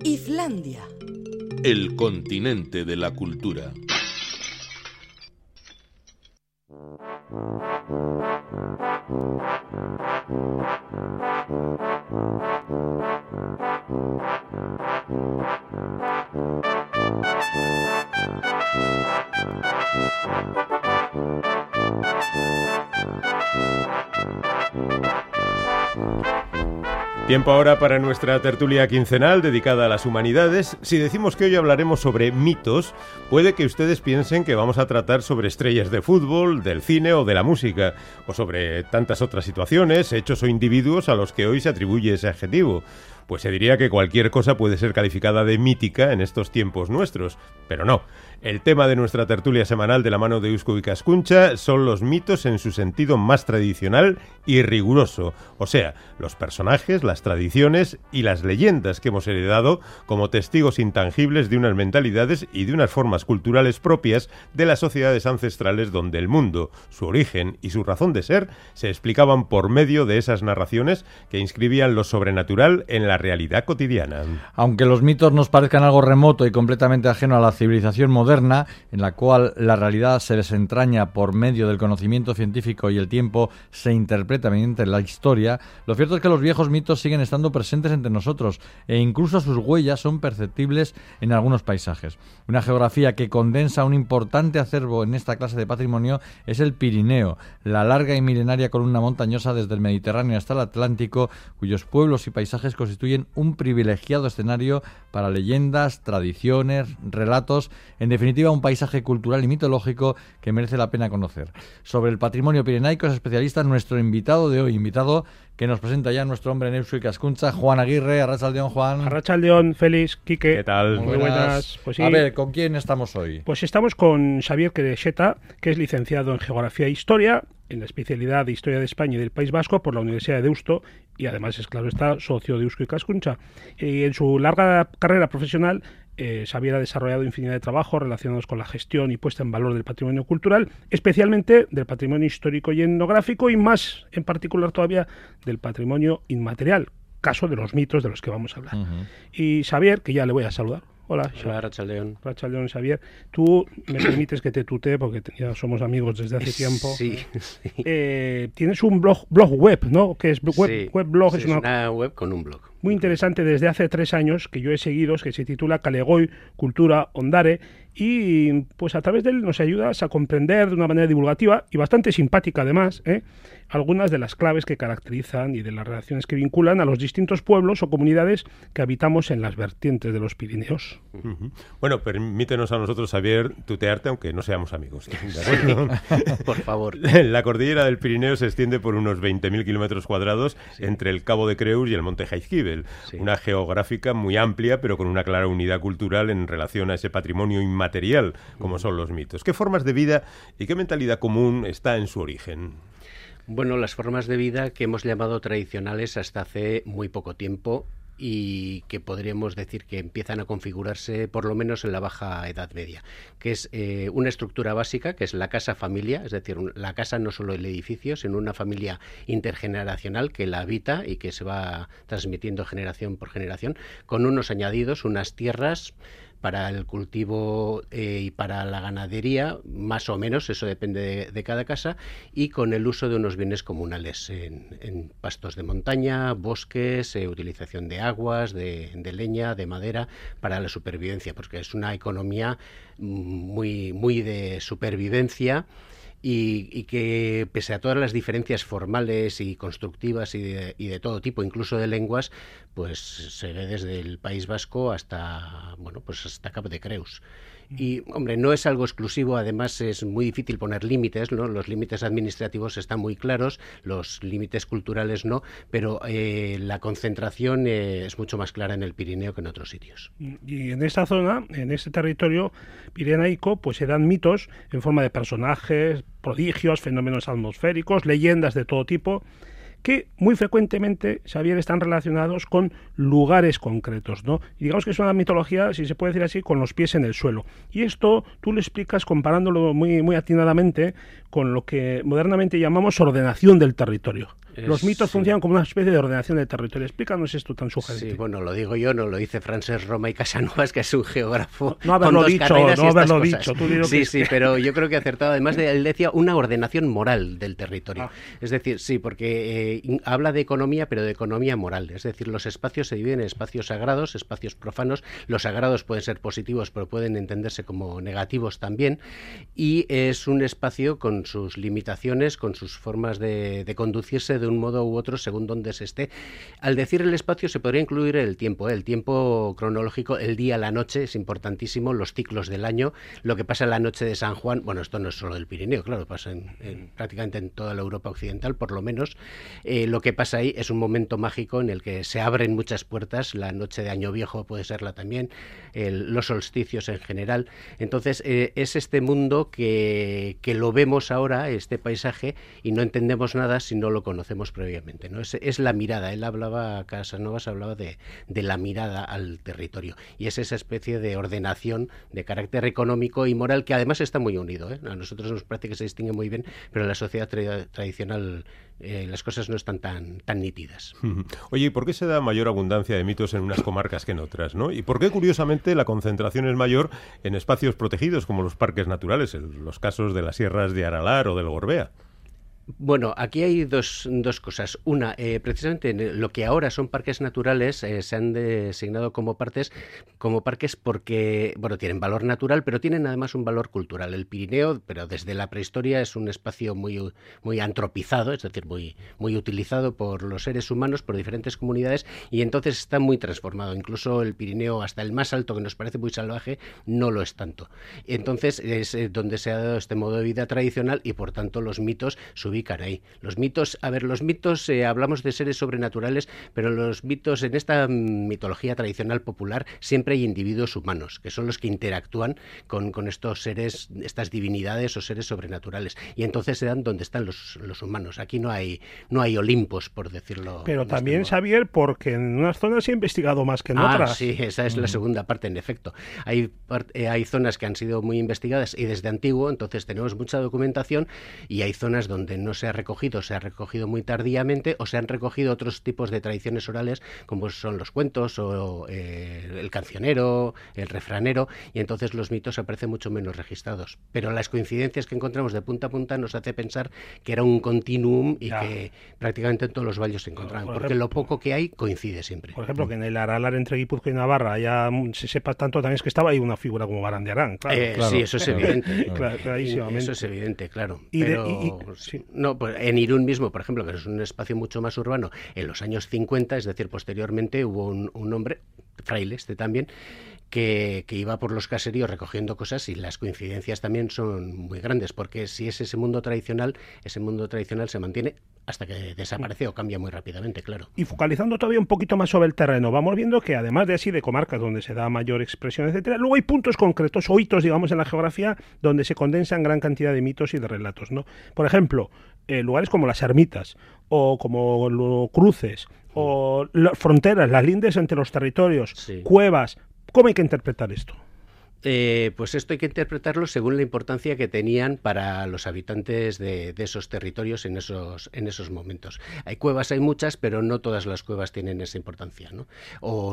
Islandia. El continente de la cultura. Tiempo ahora para nuestra tertulia quincenal dedicada a las humanidades. Si decimos que hoy hablaremos sobre mitos, puede que ustedes piensen que vamos a tratar sobre estrellas de fútbol, del cine o de la música, o sobre tantas otras situaciones, hechos o individuos a los que hoy se atribuye ese adjetivo. Pues se diría que cualquier cosa puede ser calificada de mítica en estos tiempos nuestros, pero no. El tema de nuestra tertulia semanal de la mano de Eusko Ikaskuntza son los mitos en su sentido más tradicional y riguroso, o sea, los personajes, las tradiciones y las leyendas que hemos heredado como testigos intangibles de unas mentalidades y de unas formas culturales propias de las sociedades ancestrales donde el mundo, su origen y su razón de ser se explicaban por medio de esas narraciones que inscribían lo sobrenatural en la realidad cotidiana. Aunque los mitos nos parezcan algo remoto y completamente ajeno a la civilización moderna, en la cual la realidad se desentraña por medio del conocimiento científico y el tiempo se interpreta mediante la historia, lo cierto es que los viejos mitos siguen estando presentes entre nosotros e incluso sus huellas son perceptibles en algunos paisajes. Una geografía que condensa un importante acervo en esta clase de patrimonio es el Pirineo, la larga y milenaria columna montañosa desde el Mediterráneo hasta el Atlántico, cuyos pueblos y paisajes constituyen un privilegiado escenario para leyendas, tradiciones, relatos, en definitiva un paisaje cultural y mitológico que merece la pena conocer. Sobre el patrimonio pirenaico es especialista nuestro invitado de hoy, invitado que nos presenta ya nuestro hombre en Eusko Ikaskuntza, Juan Aguirre. Arratsaldeon, Juan. Arratsaldeon, Félix, Quique. ¿Qué tal? Muy buenas. Pues sí. A ver, ¿con quién estamos hoy? Pues estamos con Xavier Querexeta, que es licenciado en Geografía e Historia, en la especialidad de Historia de España y del País Vasco por la Universidad de Deusto, y además es, claro está, socio de Eusko Ikaskuntza. Y en su larga carrera profesional, Xavier ha desarrollado infinidad de trabajos relacionados con la gestión y puesta en valor del patrimonio cultural, especialmente del patrimonio histórico y etnográfico, y más en particular todavía del patrimonio inmaterial, caso de los mitos de los que vamos a hablar. Y Xavier, que ya le voy a saludar. Hola, Arratsaldeon. Arratsaldeon, Xavier. Tú me permites que te tutee porque ya somos amigos desde hace tiempo. Sí. Tienes un blog web, ¿no? Que es weblog. Sí, es una web con un blog. Muy interesante desde hace 3 años que yo he seguido, que se titula Calegoi Cultura Ondare, y pues a través de él nos ayudas a comprender de una manera divulgativa y bastante simpática además, algunas de las claves que caracterizan y de las relaciones que vinculan a los distintos pueblos o comunidades que habitamos en las vertientes de los Pirineos. Bueno, permítenos a nosotros, Xavier, tutearte aunque no seamos amigos. ¿De acuerdo? Por favor. La cordillera del Pirineo se extiende por unos 20.000 kilómetros cuadrados entre el Cabo de Creus y el Monte Jaizkibel. Sí. Una geográfica muy amplia, pero con una clara unidad cultural en relación a ese patrimonio inmaterial, como son los mitos. ¿Qué formas de vida y qué mentalidad común está en su origen? Bueno, las formas de vida que hemos llamado tradicionales hasta hace muy poco tiempo y que podríamos decir que empiezan a configurarse por lo menos en la Baja Edad Media, que es una estructura básica, que es la casa-familia, es decir, la casa no solo el edificio, sino una familia intergeneracional que la habita y que se va transmitiendo generación por generación, con unos añadidos, unas tierras para el cultivo y para la ganadería, más o menos, eso depende de cada casa, y con el uso de unos bienes comunales en pastos de montaña, bosques, utilización de aguas, de leña, de madera, para la supervivencia, porque es una economía muy de supervivencia, y que pese a todas las diferencias formales y constructivas y de todo tipo, incluso de lenguas, pues se ve desde el País Vasco hasta Cabo de Creus. Y, hombre, no es algo exclusivo, además es muy difícil poner límites, ¿no? Los límites administrativos están muy claros, los límites culturales no, pero la concentración es mucho más clara en el Pirineo que en otros sitios. Y en esta zona, en este territorio pirenaico, pues se dan mitos en forma de personajes, prodigios, fenómenos atmosféricos, leyendas de todo tipo, que muy frecuentemente, Xavier, están relacionados con lugares concretos, ¿no? Y digamos que es una mitología, si se puede decir así, con los pies en el suelo. Y esto tú lo explicas comparándolo muy atinadamente con lo que modernamente llamamos ordenación del territorio. Los mitos funcionan como una especie de ordenación del territorio. Explícanos esto tan sugerente. Sí, bueno, lo digo yo, no lo dice Francesc Roma y Casanovas, que es un geógrafo. No haberlo dicho, no haberlo dicho. Sí, pero yo creo que ha acertado. Además, él decía una ordenación moral del territorio. Es decir, sí, porque habla de economía, pero de economía moral. Es decir, los espacios se dividen en espacios sagrados, espacios profanos. Los sagrados pueden ser positivos, pero pueden entenderse como negativos también. Y es un espacio con sus limitaciones, con sus formas de conducirse de un modo u otro según donde se esté. Al decir el espacio se podría incluir el tiempo cronológico, el día, la noche, es importantísimo, los ciclos del año, lo que pasa en la noche de San Juan, bueno, esto no es solo del Pirineo, claro, pasa prácticamente en toda la Europa occidental, por lo menos, lo que pasa ahí es un momento mágico en el que se abren muchas puertas, la noche de Año Viejo puede serla también, los solsticios en general, entonces es este mundo que lo vemos ahora, este paisaje, y no entendemos nada si no lo conocemos previamente, ¿no? Es la mirada, Casanovas hablaba de la mirada al territorio, y es esa especie de ordenación de carácter económico y moral que además está muy unido, ¿eh? A nosotros nos parece que se distingue muy bien, pero en la sociedad tradicional las cosas no están tan nítidas. Oye, ¿y por qué se da mayor abundancia de mitos en unas comarcas que en otras, ¿no? ¿Y por qué, curiosamente, la concentración es mayor en espacios protegidos como los parques naturales, en los casos de las sierras de Aralar o del Gorbea? Bueno, aquí hay dos cosas. Una, precisamente lo que ahora son parques naturales se han designado como parques porque, bueno, tienen valor natural, pero tienen además un valor cultural. El Pirineo, pero desde la prehistoria, es un espacio muy antropizado, es decir, muy utilizado por los seres humanos, por diferentes comunidades, y entonces está muy transformado. Incluso el Pirineo, hasta el más alto, que nos parece muy salvaje, no lo es tanto. Entonces es donde se ha dado este modo de vida tradicional y, por tanto, los mitos se ubican ahí. Los mitos, hablamos de seres sobrenaturales, pero los mitos, en esta mitología tradicional popular, siempre hay individuos humanos, que son los que interactúan con estos seres, estas divinidades o seres sobrenaturales. Y entonces se dan donde están los humanos. Aquí no hay Olimpos, por decirlo. Pero también, Xavier, porque en unas zonas se ha investigado más que en otras. Sí, esa es la segunda parte, en efecto. Hay zonas que han sido muy investigadas y desde antiguo, entonces tenemos mucha documentación, y hay zonas donde no se ha recogido muy tardíamente, o se han recogido otros tipos de tradiciones orales, como son los cuentos o el cancionero, el refranero, y entonces los mitos aparecen mucho menos registrados. Pero las coincidencias que encontramos de punta a punta nos hace pensar que era un continuum y que prácticamente en todos los valles se encontraban, porque lo poco que hay coincide siempre. Por ejemplo, que en el Aralar entre Guipúzcoa y Navarra ya se sepa tanto también, es que estaba ahí una figura como Barandiarán. Claro. Sí, eso es evidente. Clarísimamente. Eso es evidente, claro. Sí. No, pues en Irún mismo, por ejemplo, que es un espacio mucho más urbano, en los años 50, es decir, posteriormente, hubo un hombre, fraile también, que iba por los caseríos recogiendo cosas, y las coincidencias también son muy grandes, porque si es ese mundo tradicional se mantiene hasta que desaparece o cambia muy rápidamente, claro. Y focalizando todavía un poquito más sobre el terreno, vamos viendo que además de comarcas donde se da mayor expresión, etcétera, luego hay puntos concretos o hitos, digamos, en la geografía donde se condensan gran cantidad de mitos y de relatos, ¿no? Por ejemplo, lugares como las ermitas o como los cruces o las fronteras, las lindes entre los territorios, cuevas. ¿Cómo hay que interpretar esto? Pues esto hay que interpretarlo según la importancia que tenían para los habitantes de esos territorios en esos momentos. Hay cuevas, hay muchas, pero no todas las cuevas tienen esa importancia, ¿no? O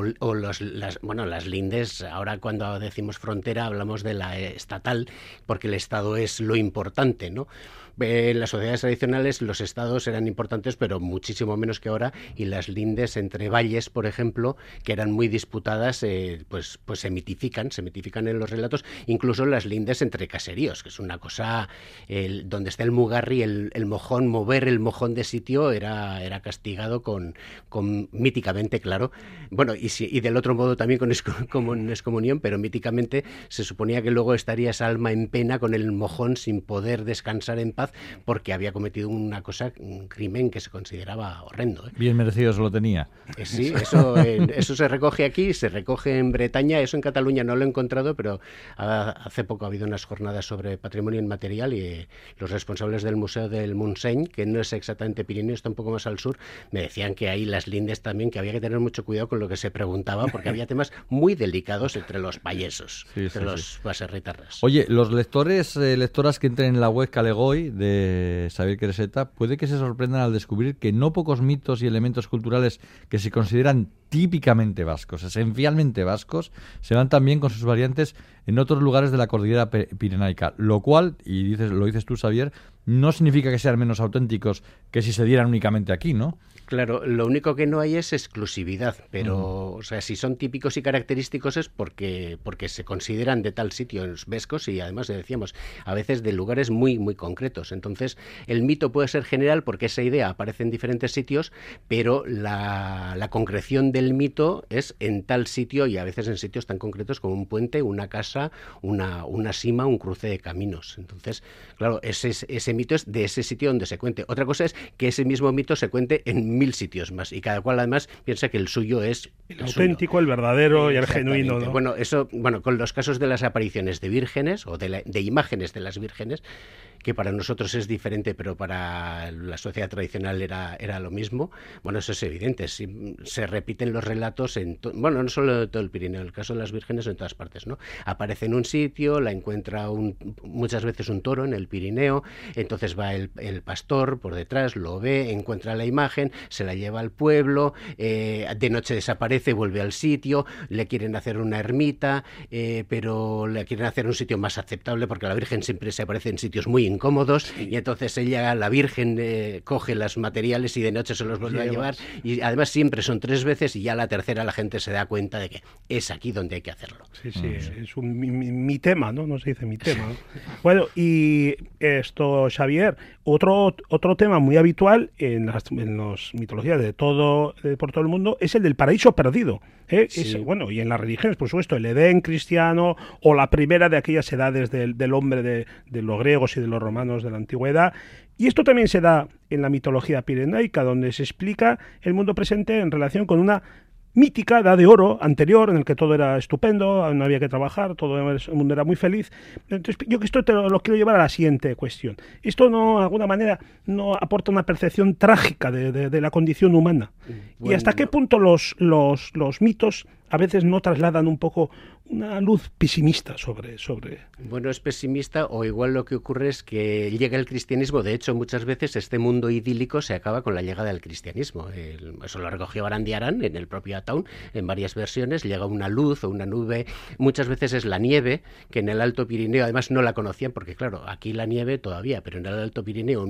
las lindes, ahora cuando decimos frontera hablamos de la estatal, porque el Estado es lo importante, ¿no? En las sociedades tradicionales los estados eran importantes, pero muchísimo menos que ahora, y las lindes entre valles, por ejemplo, que eran muy disputadas, pues se mitifican en los relatos, incluso las lindes entre caseríos, que es una cosa, donde está el mugarri, el mojón, mover el mojón de sitio era castigado con míticamente, claro, bueno, y del otro modo también con excomunión, pero míticamente se suponía que luego estaría esa alma en pena con el mojón sin poder descansar en paz, porque había cometido un crimen que se consideraba horrendo, ¿eh? Bien merecido se lo tenía. Sí, eso se recoge aquí, se recoge en Bretaña, eso en Cataluña no lo he encontrado, pero pero hace poco ha habido unas jornadas sobre patrimonio inmaterial y los responsables del Museo del Montseny, que no es exactamente Pirineo, está un poco más al sur, me decían que ahí las lindes también, que había que tener mucho cuidado con lo que se preguntaba, porque había temas muy delicados entre los payesos, entre los baserritarras. Oye, los lectoras que entren en la web Calegoi de Xavier Quereseta, puede que se sorprendan al descubrir que no pocos mitos y elementos culturales que se consideran típicamente vascos, esencialmente vascos, se van también con sus variantes en otros lugares de la cordillera pirenaica, lo cual, y lo dices tú, Xavier, no significa que sean menos auténticos que si se dieran únicamente aquí, ¿no? Claro, lo único que no hay es exclusividad, pero o sea, si son típicos y característicos es porque se consideran de tal sitio en los vescos y además decíamos, a veces de lugares muy muy concretos. Entonces, el mito puede ser general porque esa idea aparece en diferentes sitios, pero la concreción del mito es en tal sitio y a veces en sitios tan concretos como un puente, una casa, una sima, un cruce de caminos. Entonces, claro, ese mito es de ese sitio donde se cuente. Otra cosa es que ese mismo mito se cuente en 1000 sitios más y cada cual además piensa que el suyo es el auténtico, el verdadero y el genuino, ¿no? Bueno, eso, con los casos de las apariciones de vírgenes o de imágenes de las vírgenes, que para nosotros es diferente, pero para la sociedad tradicional era lo mismo. Bueno, eso es evidente. Se repiten los relatos no solo de todo el Pirineo, en el caso de las vírgenes en todas partes, ¿no? Aparece en un sitio, la encuentra muchas veces un toro en el Pirineo, entonces va el pastor por detrás, lo ve, encuentra la imagen, se la lleva al pueblo, de noche desaparece, vuelve al sitio, le quieren hacer una ermita, pero le quieren hacer un sitio más aceptable porque la Virgen siempre se aparece en sitios muy incómodos y entonces la Virgen coge los materiales y de noche se los vuelve a llevar y además siempre son 3 veces y ya la tercera la gente se da cuenta de que es aquí donde hay que hacerlo. Sí, es mi tema, ¿no? No se dice mi tema, ¿no? Bueno, y esto, Xavier, otro tema muy habitual en las mitologías por todo el mundo es el del paraíso perdido. Sí. Bueno, y en las religiones, por supuesto, el Edén cristiano o la primera de aquellas edades del hombre de los griegos y de los romanos de la antigüedad. Y esto también se da en la mitología pirenaica, donde se explica el mundo presente en relación con una mítica edad de oro anterior, en el que todo era estupendo, no había que trabajar, todo el mundo era muy feliz. Entonces, yo que esto te lo quiero llevar a la siguiente cuestión. Esto no, de alguna manera, no aporta una percepción trágica de la condición humana. Bueno, ¿y hasta qué punto los mitos a veces no trasladan un poco una luz pesimista sobre... Bueno, es pesimista, o igual lo que ocurre es que llega el cristianismo. De hecho, muchas veces este mundo idílico se acaba con la llegada del cristianismo. Eso lo recogió Barandiarán en el propio Ataún, en varias versiones. Llega una luz o una nube, muchas veces es la nieve, que en el Alto Pirineo además no la conocían, porque claro, aquí la nieve todavía, pero en el Alto Pirineo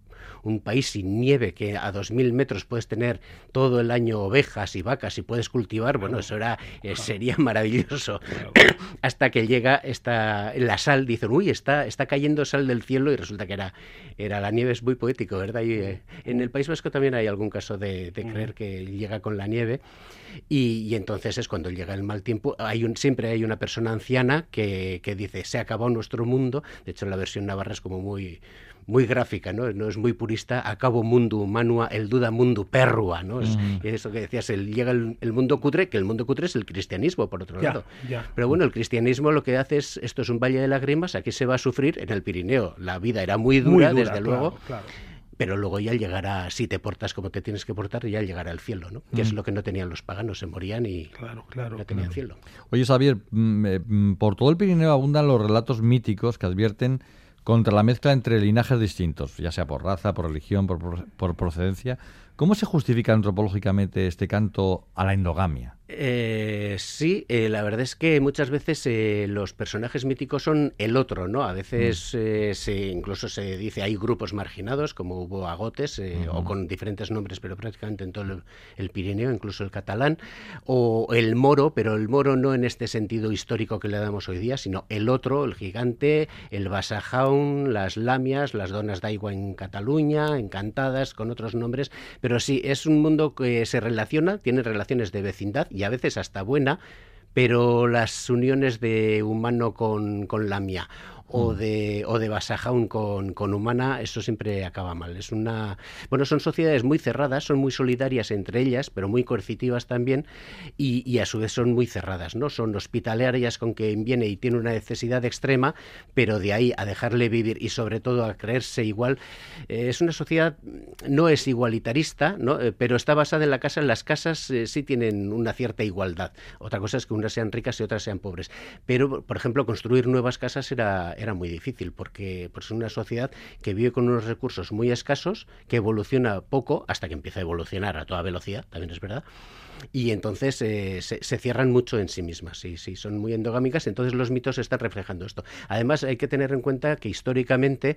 un país sin nieve, que a 2000 metros puedes tener todo el año ovejas y vacas y puedes cultivar, bueno, eso sería maravilloso. Hasta que llega la sal, dicen, uy, está cayendo sal del cielo, y resulta que era la nieve. Es muy poético, ¿verdad? Y en el País Vasco también hay algún caso de creer que llega con la nieve, y entonces es cuando llega el mal tiempo. Siempre hay una persona anciana que dice, se acabó nuestro mundo. De hecho, en la versión navarra es como muy gráfica, ¿no? No es muy purista. Acabo mundu manua, el duda mundu perrua, ¿no? Es eso que decías, llega el mundo cutre, que el mundo cutre es el cristianismo, por otro lado. Pero bueno, el cristianismo lo que hace es, esto es un valle de lágrimas, aquí se va a sufrir. En el Pirineo la vida era muy dura, desde luego. Claro. Pero luego ya llegará, si te portas como te tienes que portar, ya llegará el cielo, ¿no? Que es lo que no tenían los paganos, se morían y no tenían cielo. Oye, Xavier, por todo el Pirineo abundan los relatos míticos que advierten contra la mezcla entre linajes distintos, ya sea por raza, por religión, por procedencia. ¿Cómo se justifica antropológicamente este canto a la endogamia? Sí, la verdad es que muchas veces los personajes míticos son el otro, ¿no? A veces incluso se dice hay grupos marginados, como hubo agotes, o con diferentes nombres, pero prácticamente en todo el Pirineo, incluso el catalán, o el moro, pero el moro no en este sentido histórico que le damos hoy día, sino el otro, el gigante, el basajaun, las lamias, las donas d'aigua en Cataluña, encantadas, con otros nombres. Pero sí, es un mundo que se relaciona, tiene relaciones de vecindad y a veces hasta buena, pero las uniones de humano con lamia o de Basajaun con humana, eso siempre acaba mal. Son sociedades muy cerradas, son muy solidarias entre ellas, pero muy coercitivas también, y a su vez son muy cerradas, ¿no? Son hospitalarias con quien viene y tiene una necesidad extrema, pero de ahí a dejarle vivir y sobre todo a creerse igual, es una sociedad, no es igualitarista, ¿no? Pero está basada en la casa. Las casas sí tienen una cierta igualdad. Otra cosa es que unas sean ricas y otras sean pobres. Pero, por ejemplo, construir nuevas casas era muy difícil, porque es una sociedad que vive con unos recursos muy escasos, que evoluciona poco hasta que empieza a evolucionar a toda velocidad, también es verdad, y entonces se cierran mucho en sí mismas, sí, son muy endogámicas. Entonces los mitos están reflejando esto. Además hay que tener en cuenta que históricamente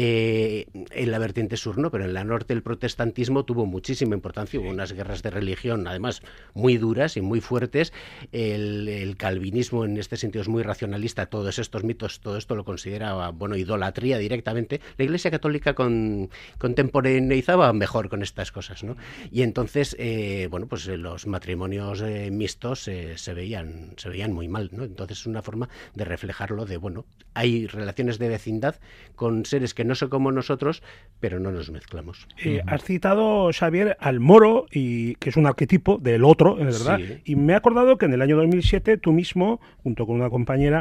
en la vertiente sur no, pero en la norte el protestantismo tuvo muchísima importancia, hubo unas guerras de religión además muy duras y muy fuertes. El calvinismo en este sentido es muy racionalista, todos estos mitos, todo esto lo consideraba, idolatría directamente. La Iglesia Católica contemporaneizaba mejor con estas cosas, ¿no? Y entonces, los matrimonios mixtos se veían muy mal, ¿no? Entonces es una forma de reflejarlo hay relaciones de vecindad con seres que no son como nosotros, pero no nos mezclamos. Has citado, Xavier, al moro, que es un arquetipo del otro, en verdad, sí. Y me he acordado que en el año 2007 tú mismo, junto con una compañera,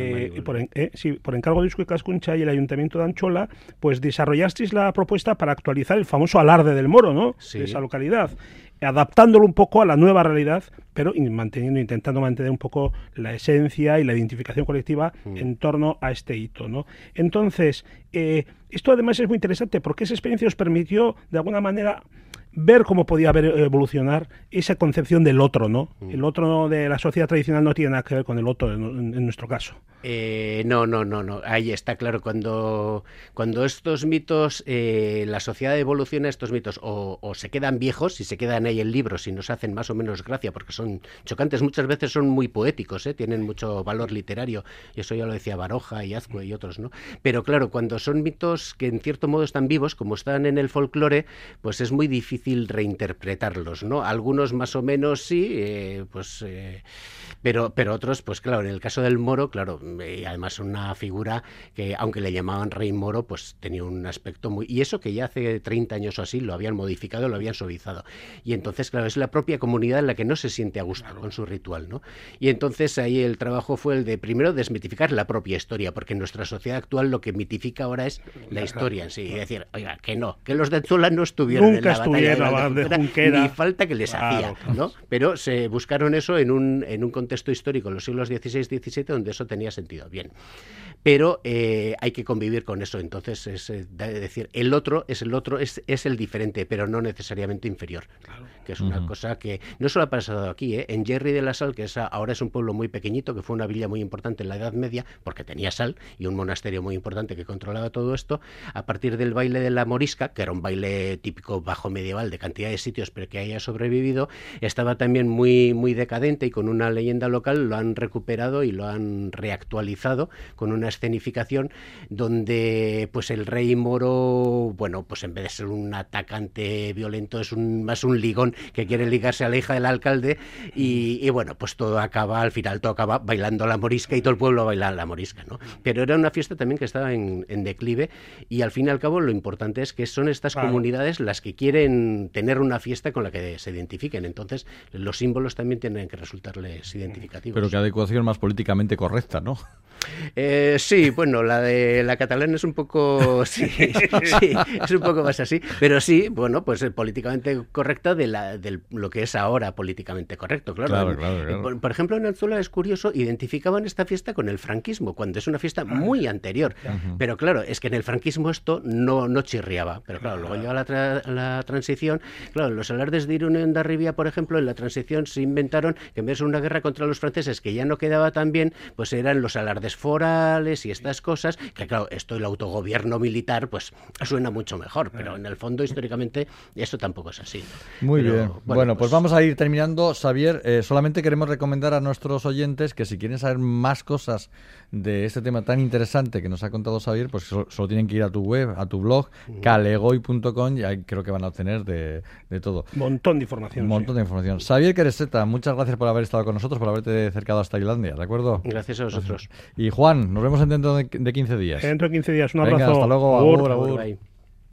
por encargo de Eusko Ikaskuntza y el Ayuntamiento de Antxola, pues desarrollasteis la propuesta para actualizar el famoso alarde del moro, ¿no? Sí. De esa localidad, adaptándolo un poco a la nueva realidad, pero intentando mantener un poco la esencia y la identificación colectiva en torno a este hito, ¿no? Entonces, esto además es muy interesante porque esa experiencia os permitió, de alguna manera, ver cómo podía evolucionar esa concepción del otro, ¿no? El otro de la sociedad tradicional no tiene nada que ver con el otro en nuestro caso. No. Ahí está claro. Cuando estos mitos, la sociedad evoluciona, estos mitos o se quedan viejos y se quedan ahí en libros y nos hacen más o menos gracia porque son chocantes. Muchas veces son muy poéticos, tienen mucho valor literario. Y eso ya lo decía Baroja y Azcue y otros, ¿no? Pero claro, cuando son mitos que en cierto modo están vivos, como están en el folclore, pues es muy difícil reinterpretarlos, ¿no? Algunos más o menos sí, pero otros, pues claro, en el caso del moro, claro, además una figura que, aunque le llamaban rey moro, pues tenía un aspecto muy... Y eso que ya hace 30 años o así lo habían modificado, lo habían suavizado. Y entonces, claro, es la propia comunidad en la que no se siente a gusto con su ritual, ¿no? Y entonces ahí el trabajo fue el de, primero, desmitificar la propia historia, porque en nuestra sociedad actual lo que mitifica ahora es la historia en sí. Y decir, oiga, que los de Antxola no estuvieron en la batalla de Junquera, ni falta que les hacía, ¿no? Pero se buscaron eso en un contexto histórico en los siglos XVI-XVII donde eso tenía sentido. Bien. Pero hay que convivir con eso. Entonces es decir, el otro es el diferente, pero no necesariamente inferior. Claro. Que es una cosa que no solo ha pasado aquí, en Gerri de la Sal, que ahora es un pueblo muy pequeñito, que fue una villa muy importante en la Edad Media, porque tenía sal, y un monasterio muy importante que controlaba todo esto. A partir del baile de la morisca, que era un baile típico bajo medieval de cantidad de sitios, pero que haya sobrevivido, estaba también muy, muy decadente, y con una leyenda local lo han recuperado y lo han reactualizado con una escenificación donde pues el rey moro, pues en vez de ser un atacante violento, es más un ligón que quiere ligarse a la hija del alcalde, y pues al final todo acaba bailando la morisca y todo el pueblo baila la morisca, ¿no? Pero era una fiesta también que estaba en declive, y al fin y al cabo lo importante es que son estas comunidades las que quieren tener una fiesta con la que se identifiquen. Entonces los símbolos también tienen que resultarles identificativos. Pero qué adecuación más políticamente correcta, ¿no? Sí, la de la catalana es un poco sí, es un poco más así, pero sí, pues políticamente correcta de lo que es ahora políticamente correcto, claro. Por ejemplo, en Antxola es curioso, identificaban esta fiesta con el franquismo, cuando es una fiesta muy anterior, pero claro, es que en el franquismo esto no chirriaba, pero claro, luego llega la transición, claro, los alardes de Irún y Hondarribia, por ejemplo, en la transición se inventaron que en vez de una guerra contra los franceses que ya no quedaba tan bien, pues eran los alardes forales y estas cosas, que claro, esto el autogobierno militar pues suena mucho mejor, pero en el fondo históricamente eso tampoco es así, ¿no? Muy bien. Bueno, pues vamos a ir terminando, Xavier. Solamente queremos recomendar a nuestros oyentes que si quieren saber más cosas de este tema tan interesante que nos ha contado Xavier, pues solo tienen que ir a tu web, a tu blog, calegoy.com, y ahí creo que van a obtener de todo. Montón de información. Un montón de información. Xavier Quereseta, muchas gracias por haber estado con nosotros, por haberte acercado hasta Tailandia, ¿de acuerdo? Gracias a vosotros. Y Juan, nos vemos dentro de 15 días. Dentro de 15 días, un Venga, abrazo. hasta luego. Agur. Agur, agur. Bye.